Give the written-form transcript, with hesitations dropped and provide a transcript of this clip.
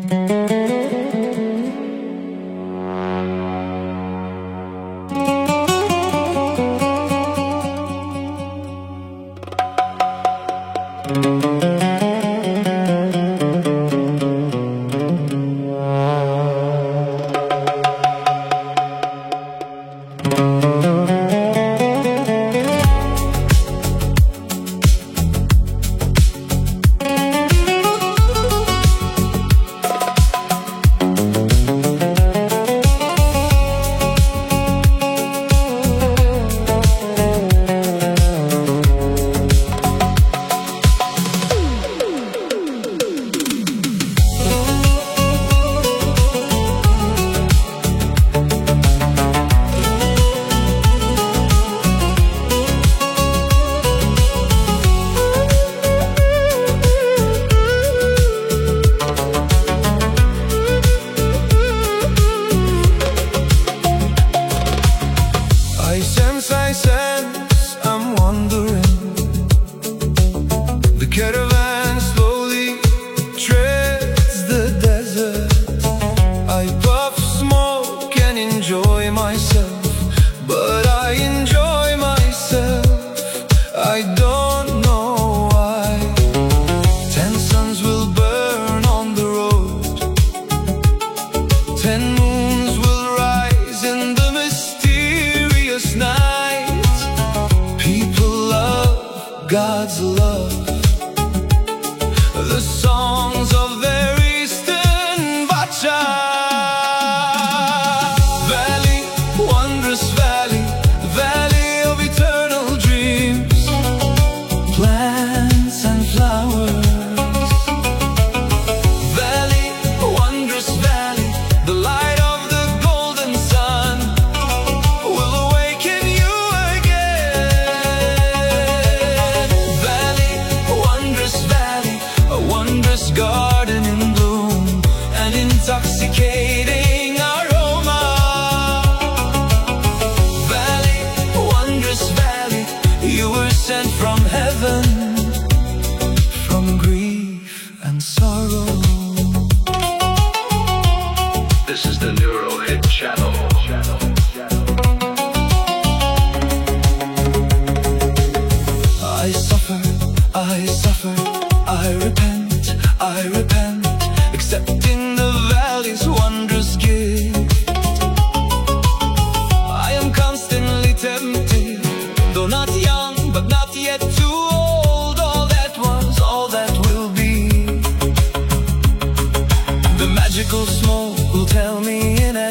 I'm wandering. The caravan slowly treads the desert. I puff smoke and enjoy myself, but I enjoy myself. I don't know why. 10 suns will burn on the road. 10 moons will rise in the mysterious night. People love God's love, the songs of their eastern Bacha. Valley, wondrous valley, valley of eternal dreams, plants and flowers. Valley, wondrous valley, the light of the golden sun will awaken you again. Valley, wondrous valley, a wondrous garden in bloom, an intoxicating aroma. Valley, wondrous valley, you were sent from heaven, from grief and sorrow. This is the Neuro Hit Channel. I suffer, I repent, accepting the valley's wondrous gift. I am constantly tempted, though not young, but not yet too old. All that was, all that will be. The magical smoke will tell me in